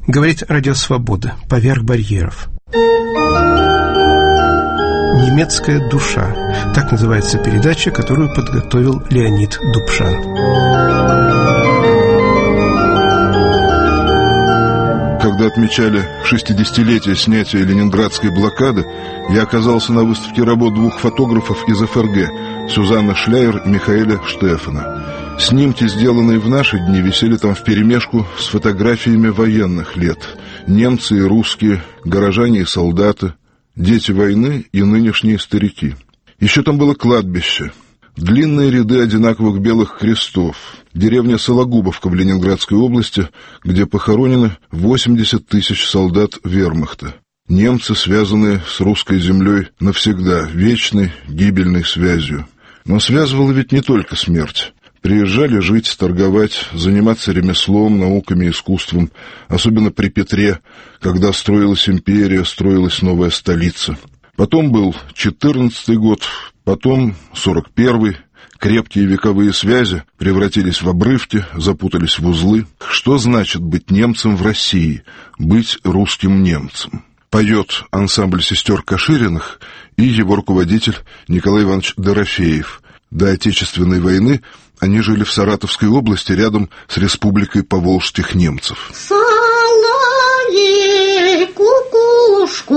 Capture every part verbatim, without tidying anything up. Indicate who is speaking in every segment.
Speaker 1: Говорит Радио Свобода. Поверх барьеров. «Немецкая душа». Так называется передача, которую подготовил Леонид Дубшан.
Speaker 2: Когда отмечали шестидесятилетие снятия ленинградской блокады, я оказался на выставке работ двух фотографов из эф эр гэ – Сюзанны Шляер и Михаэля Штефана. Снимки, сделанные в наши дни, висели там вперемешку с фотографиями военных лет. Немцы и русские, горожане и солдаты, дети войны и нынешние старики. Еще там было кладбище. Длинные ряды одинаковых белых крестов. Деревня Сологубовка в Ленинградской области, где похоронены восемьдесят тысяч солдат вермахта. Немцы, связанные с русской землей навсегда, вечной гибельной связью. Но связывала ведь не только смерть. Приезжали жить, торговать, заниматься ремеслом, науками, искусством. Особенно при Петре, когда строилась империя, строилась новая столица. Потом был четырнадцатый год, потом сорок первый. Крепкие вековые связи превратились в обрывки, запутались в узлы. Что значит быть немцем в России, быть русским немцем? Поет ансамбль сестер Кашириных и его руководитель Николай Иванович Дорофеев. До Отечественной войны они жили в Саратовской области, рядом с республикой поволжских немцев.
Speaker 3: Соловей, кукушку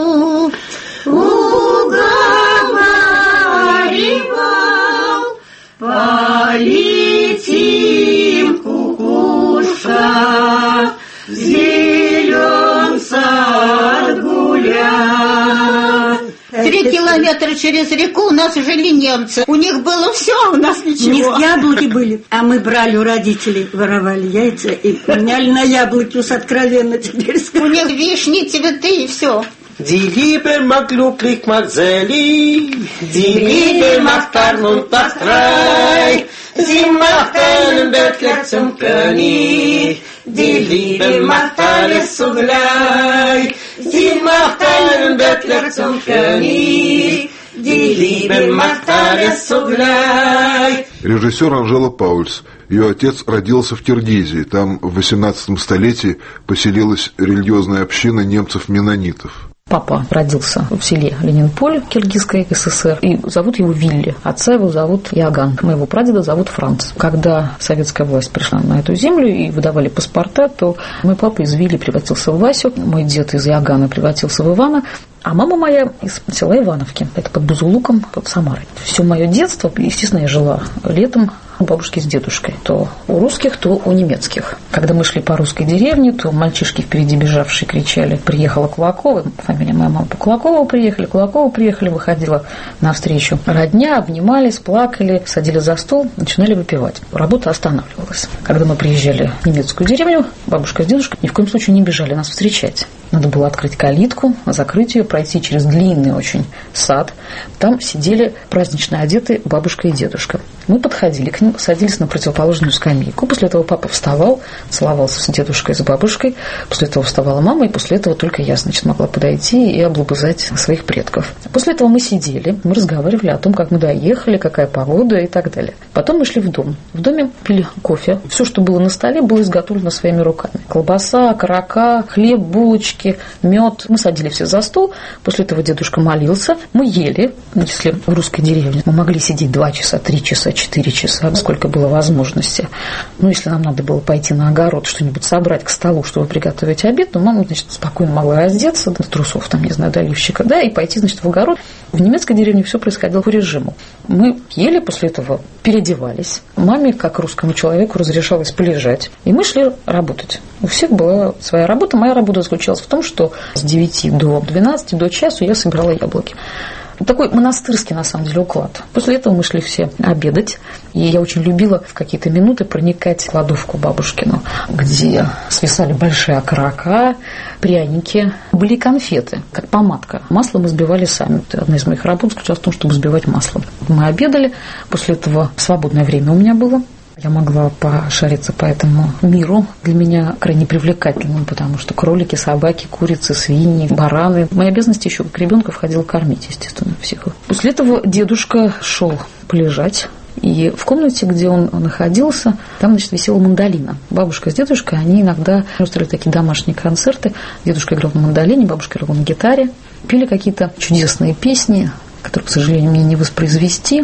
Speaker 3: уговаривал, полетим, кукушка, зелен сад гулять. Три километра через реку у нас жили немцы. У них было все, а у нас ничего.
Speaker 4: У них яблоки были, а мы брали у родителей, воровали яйца и меняли на яблоки, уж откровенно теперь скажу.
Speaker 3: У них вишни, цветы и все.
Speaker 5: Die Liebe mag glücklich, mag selig, die Liebe macht arm und macht reich, sie macht einen Bettler zum König, die Liebe macht alles zugleich, sie macht einen Bettler zum König, die Liebe macht alles zugleich.
Speaker 2: Режиссер Анжела Паульс. Ее отец родился в Киргизии. Там в восемнадцатом столетии поселилась религиозная община немцев-меннонитов.
Speaker 6: Папа родился в селе Ленинполь, Киргизской эс эс эр, и зовут его Вилли. Отца его зовут Иоганн. Моего прадеда зовут Франц. Когда советская власть пришла на эту землю и выдавали паспорта, то мой папа из Вилли превратился в Васю, мой дед из Иоганна превратился в Ивана, а мама моя из села Ивановки, это под Бузулуком, под Самарой. Все мое детство, естественно, я жила летом у бабушки с дедушкой. То у русских, то у немецких. Когда мы шли по русской деревне, то мальчишки впереди бежавшие кричали: «Приехала Кулакова». Фамилия моей мамы. Кулакова приехали, Кулакова приехали. Выходила навстречу родня, обнимались, плакали, садили за стол, начинали выпивать. Работа останавливалась. Когда мы приезжали в немецкую деревню, бабушка с дедушкой ни в коем случае не бежали нас встречать. Надо было открыть калитку, закрыть ее, пройти через длинный очень сад. Там сидели празднично одетые бабушка и дедушка. Мы подходили к ним, садились на противоположную скамейку. После этого папа вставал, целовался с дедушкой и с бабушкой. После этого вставала мама, и после этого только я, значит, могла подойти и облобызать своих предков. После этого мы сидели, мы разговаривали о том, как мы доехали, какая погода и так далее. Потом мы шли в дом. В доме пили кофе. Все, что было на столе, было изготовлено своими руками. Колбаса, окорока, хлеб, булочки, мед. Мы садились все за стол. После этого дедушка молился. Мы ели. Если в русской деревне мы могли сидеть два часа, три часа, четыре часа, сколько было возможности. Ну, если нам надо было пойти на огород, что-нибудь собрать к столу, чтобы приготовить обед, то мама, значит, спокойно могла раздеться до трусов, там, не знаю, до лифчика, да, и пойти, значит, в огород. В немецкой деревне все происходило по режиму. Мы ели, после этого переодевались. Маме, как русскому человеку, разрешалось полежать. И мы шли работать. У всех была своя работа. Моя работа заключалась в том, что с девяти до двенадцати, до часу я собирала яблоки. Такой монастырский, на самом деле, уклад. После этого мы шли все обедать. И я очень любила в какие-то минуты проникать в кладовку бабушкину, где свисали большие окорока, пряники. Были конфеты, как помадка. Масло мы взбивали сами. Одна из моих работ заключалась в том, чтобы взбивать масло. Мы обедали. После этого свободное время у меня было. Я могла пошариться по этому миру. Для меня крайне привлекательным, потому что кролики, собаки, курицы, свиньи, бараны. В мои обязанности еще как ребенка входило кормить, естественно, всех. После этого дедушка шел полежать. И в комнате, где он находился, там, значит, висела мандолина. Бабушка с дедушкой, они иногда устраивали такие домашние концерты. Дедушка играл на мандолине, бабушка играла на гитаре. Пели какие-то чудесные песни, которые, к сожалению, мне не воспроизвести.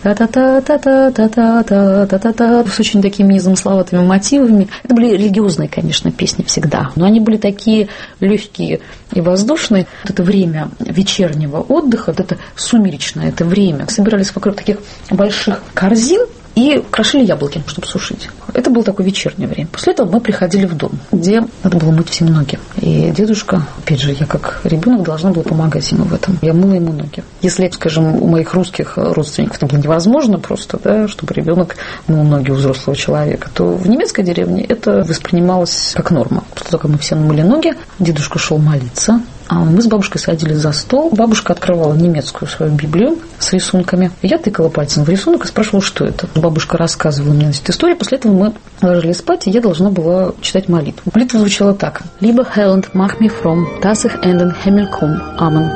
Speaker 6: Та-та-та-та-та-та-та-та-та-та, с очень такими незамысловатыми мотивами. Это были религиозные, конечно, песни всегда, но они были такие легкие и воздушные. Вот это время вечернего отдыха, вот это сумеречное это время, собирались вокруг таких больших корзин и крошили яблоки, чтобы сушить. Это было такое вечернее время. После этого мы приходили в дом, где надо было мыть все ноги. И дедушка, опять же, я как ребенок должна была помогать ему в этом. Я мыла ему ноги. Если, скажем, у моих русских родственников это было невозможно просто, да, чтобы ребенок мыл ноги у взрослого человека, то в немецкой деревне это воспринималось как норма. После того, как мы все мыли ноги, дедушка шел молиться. А мы с бабушкой садились за стол. Бабушка открывала немецкую свою Библию с рисунками. Я тыкала пальцем в рисунок и спрашивала, что это. Бабушка рассказывала мне, значит, историю. После этого мы ложились спать, и я должна была читать молитву. Молитва звучала так. «Lieber Heiland, mach mich fromm, dass ich in den Himmel komm. Amen».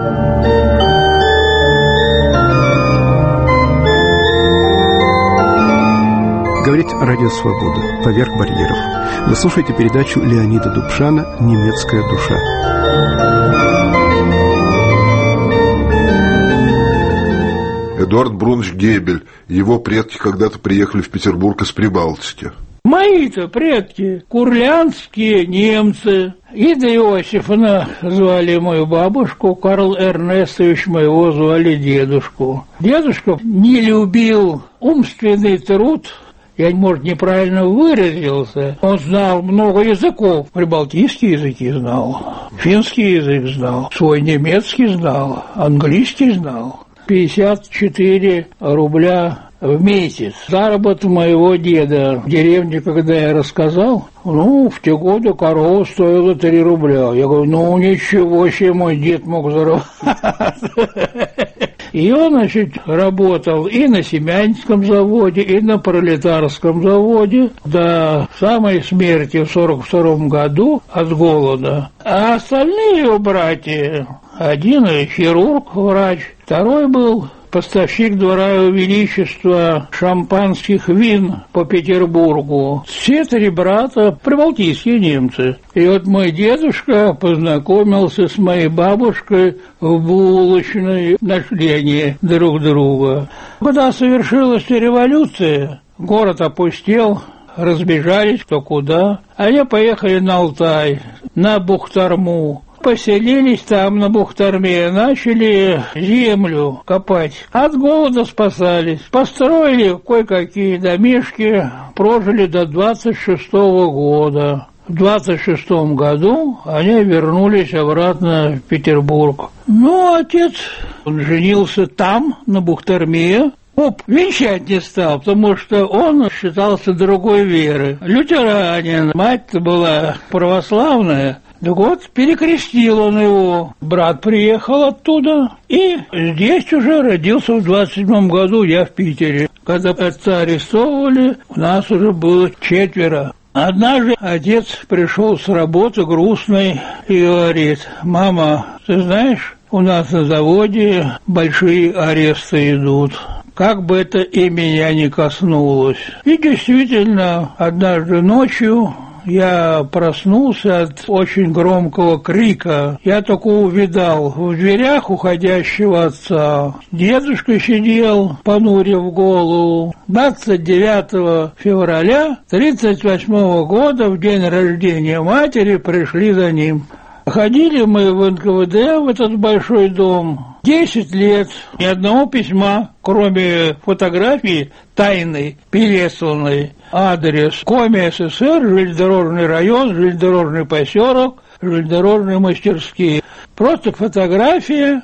Speaker 1: Говорит Радио Свобода. Поверх барьеров. Вы слушаете передачу Леонида Дубшана «Немецкая душа».
Speaker 2: Эдуард Брунович Гебель. Его предки когда-то приехали в Петербург из Прибалтики.
Speaker 7: Мои-то предки курляндские немцы. Ида Иосифовна звали мою бабушку, Карл Эрнестович моего звали дедушку. Дедушка не любил умственный труд. Я, может, неправильно выразился. Он знал много языков. Прибалтийские языки знал, финский язык знал, свой немецкий знал, английский знал. пятьдесят четыре рубля в месяц. Заработок моего деда в деревне, когда я рассказал, ну, в те годы корова стоила три рубля. Я говорю, ну, ничего себе мой дед мог зарабатывать. И он, значит, работал и на Семянском заводе, и на Пролетарском заводе до самой смерти в сорок втором году от голода. А остальные его братья, один хирург, врач, второй был поставщик двора Его Величества шампанских вин по Петербургу. Все три брата прибалтийские немцы. И вот мой дедушка познакомился с моей бабушкой в булочной, нашли они друг друга. Когда совершилась революция, город опустел, разбежались кто куда. Они поехали на Алтай, на Бухтарму. Поселились там на Бухтарме, начали землю копать. От голода спасались. Построили кое-какие домишки, прожили до двадцать шестого года. В двадцать шестом году они вернулись обратно в Петербург. Ну, отец, он женился там, на Бухтарме. Оп, венчать не стал, потому что он считался другой веры. Лютеранин, мать-то была православная. Так вот, перекрестил он его. Брат приехал оттуда, и здесь уже родился в двадцать седьмом году, я в Питере. Когда отца арестовывали, у нас уже было четверо. Однажды отец пришел с работы грустный и говорит, мама, ты знаешь, у нас на заводе большие аресты идут. Как бы это и меня не коснулось. И действительно, однажды ночью я проснулся от очень громкого крика. Я только увидал в дверях уходящего отца. Дедушка сидел, понурив голову. двадцать девятого февраля тридцать восьмого года, в день рождения матери, пришли за ним. Ходили мы в эн ка вэ дэ, в этот большой дом. Десять лет, ни одного письма, кроме фотографии тайной, пересланной. Адрес Коми эс эс эр, железнодорожный район, железнодорожный поселок, железнодорожные мастерские. Просто фотография,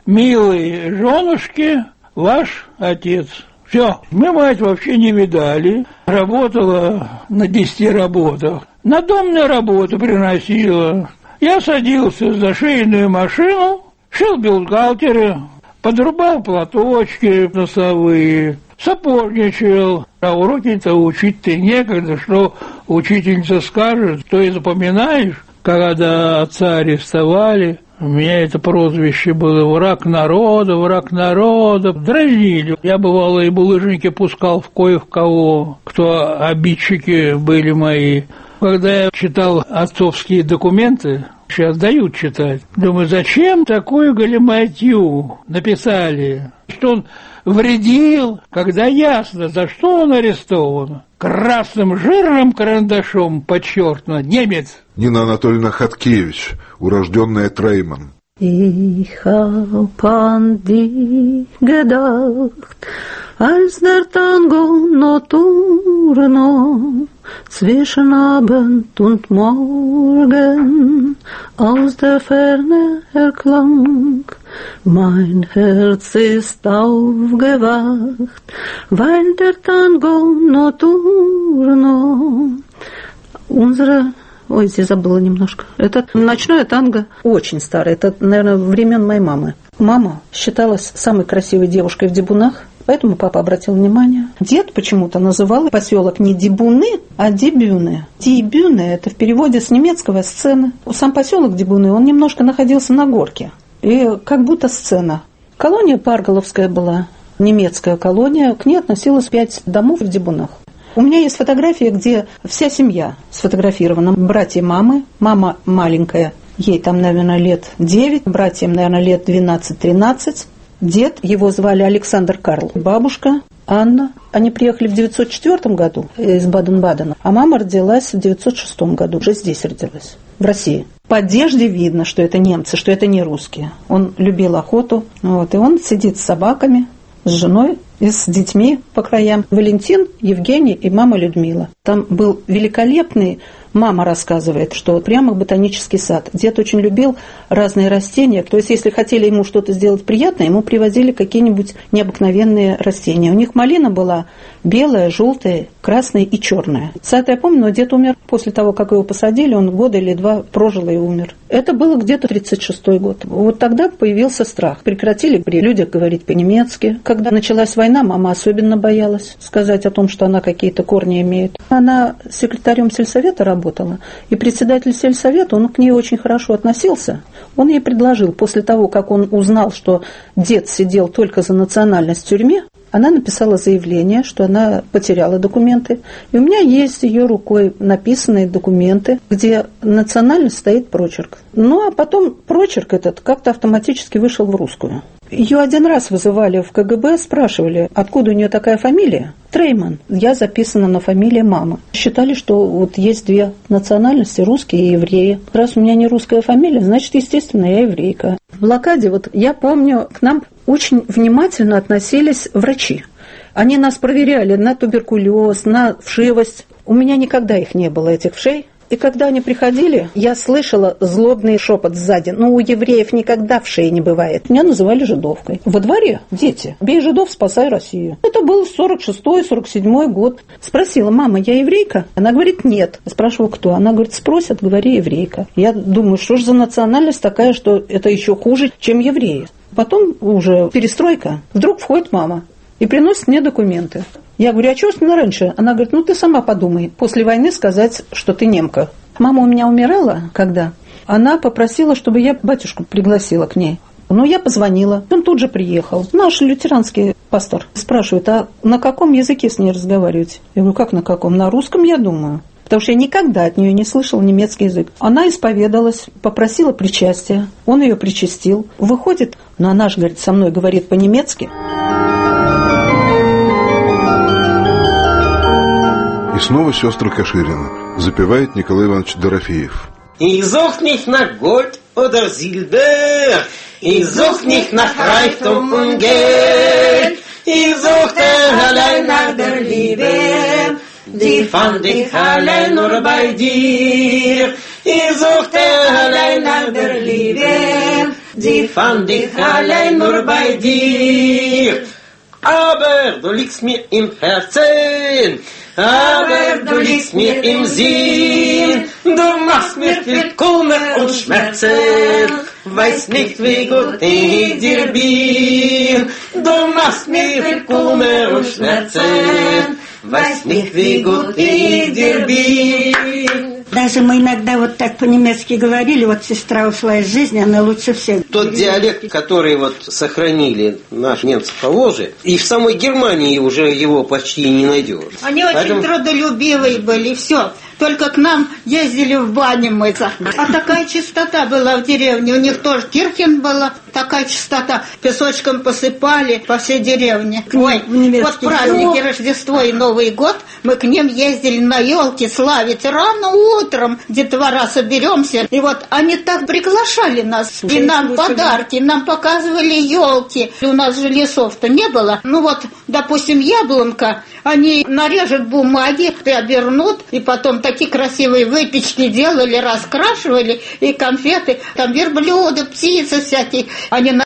Speaker 7: милые женушки, ваш отец. Все, мы мать вообще не видали. Работала на десяти работах. Надомную работу приносила. Я садился за швейную машину, шил бюстгальтеры, подрубал платочки носовые, сапожничал. А уроки-то учить-то некогда, что учительница скажет, то и запоминаешь. Когда отца арестовали, У меня это прозвище было «Враг народа, враг народа». Дразнили. Я, бывало, и булыжники пускал в кое-в кого, кто обидчики были мои. Когда я читал отцовские документы, сейчас дают читать, думаю, зачем такую галиматью написали, что он вредил, когда ясно, за что он арестован. Красным жирным карандашом подчеркнуто немец.
Speaker 2: Нина Анатольевна Хаткевич, урожденная Трейман.
Speaker 8: Ich hab an dich gedacht, als der Tango notturno zwischen Abend und Morgen aus der Ferne erklang. Mein Herz ist aufgewacht, weil der Tango notturno unsere... Ой, здесь забыла немножко. Это ночное танго очень старое. Это, наверное, времен моей мамы. Мама считалась самой красивой девушкой в Дибунах, поэтому папа обратил внимание. Дед почему-то называл поселок не Дибуны, а Дибюны. Дибюны – это в переводе с немецкого сцена. Сам поселок Дибуны, он немножко находился на горке. И как будто сцена. Колония Парголовская была, немецкая колония. К ней относилось пять домов в Дибунах. У меня есть фотография, где вся семья сфотографирована. Братья мамы, мама маленькая, ей там, наверное, лет девять, братьям, наверное, лет двенадцать-тринадцать. Дед, его звали Александр Карл, бабушка Анна. Они приехали в девятьсот четвёртом году из Баден-Бадена, а мама родилась в девятьсот шестом году, уже здесь родилась, в России. По одежде видно, что это немцы, что это не русские. Он любил охоту, вот, и он сидит с собаками, с женой и с детьми по краям. Валентин, Евгений и мама Людмила. Там был великолепный, мама рассказывает, что прямо ботанический сад. Дед очень любил разные растения. То есть, если хотели ему что-то сделать приятное, ему привозили какие-нибудь необыкновенные растения. У них малина была белая, желтая, красная и черная. Сад я помню, но дед умер после того, как его посадили. Он года или два прожил и умер. Это было где-то тридцать шестой год. Вот тогда появился страх. Прекратили при людях говорить по-немецки. Когда началась война, мама особенно боялась сказать о том, что она какие-то корни имеет. Она секретарем сельсовета работала, и председатель сельсовета, он к ней очень хорошо относился. Он ей предложил, после того, как он узнал, что дед сидел только за национальность в тюрьме, она написала заявление, что она потеряла документы. И у меня есть ее рукой написанные документы, где национальность стоит прочерк. Ну, а потом прочерк этот как-то автоматически вышел в русскую. Ее один раз вызывали в ка гэ бэ, спрашивали, откуда у нее такая фамилия. Трейман. Я записана на фамилии мамы. Считали, что вот есть две национальности, русские и евреи. Раз у меня не русская фамилия, значит, естественно, я еврейка. В блокаде, вот я помню, к нам очень внимательно относились врачи. Они нас проверяли на туберкулез, на вшивость. У меня никогда их не было, этих вшей. И когда они приходили, я слышала злобный шепот сзади. Ну, у евреев никогда вшей не бывает. Меня называли жидовкой. Во дворе дети. Бей жидов, спасай Россию. Это был сорок шестой сорок седьмой год. Спросила, мама, я еврейка? Она говорит, нет. Я спрашиваю, кто? Она говорит, спросят, говори, еврейка. Я думаю, что же за национальность такая, что это еще хуже, чем евреи. Потом уже перестройка. Вдруг входит мама и приносит мне документы. Я говорю, а чего ж ты раньше? Она говорит, ну ты сама подумай, после войны сказать, что ты немка. Мама у меня умирала, когда? Она попросила, чтобы я батюшку пригласила к ней. Ну, я позвонила, он тут же приехал. Наш лютеранский пастор спрашивает, а на каком языке с ней разговаривать? Я говорю, как на каком? На русском, я думаю. Потому что я никогда от нее не слышала немецкий язык. Она исповедалась, попросила причастия, он ее причастил. Выходит, но она же, говорит, со мной говорит по-немецки.
Speaker 2: И снова сестры Каширина. Запевает Николай Иванович Дорофеев.
Speaker 5: Ich such nicht nach Gold oder Silber, ich such nicht nach Reichtum und Geld, ich suchte allein nach der Liebe, die fand ich allein nur bei dir. Ich suchte allein nach der Liebe, die fand ich allein nur bei dir. Aber du liegst mir im Herzen, aber du liegst mir im Sinn, du machst mir viel Kummer und Schmerzen, weiß nicht, wie gut ich dir bin. Du machst mir viel Kummer und Schmerzen, weiß nicht, wie gut ich dir bin.
Speaker 4: Даже мы иногда вот так по-немецки говорили, вот сестра ушла из жизни, она лучше всех.
Speaker 5: Тот диалект, который вот сохранили наши немцы по Волжье, и в самой Германии уже его почти не найдешь.
Speaker 3: Они
Speaker 5: Поэтому...
Speaker 3: очень трудолюбивые были, все. Только к нам ездили в баню мыться. А такая чистота была в деревне. У них тоже Кирхен была, такая чистота. Песочком посыпали по всей деревне. Ой, вот праздники, Рождество и Новый год, мы к ним ездили на елки славить. Рано утром детвора соберемся. И вот они так приглашали нас. И нам подарки, нам показывали елки. У нас же лесов-то не было. Ну вот, допустим, яблонка, они нарежут бумаги, обернут, и потом такие красивые выпечки делали, раскрашивали, и конфеты, там верблюды, птицы всякие. Они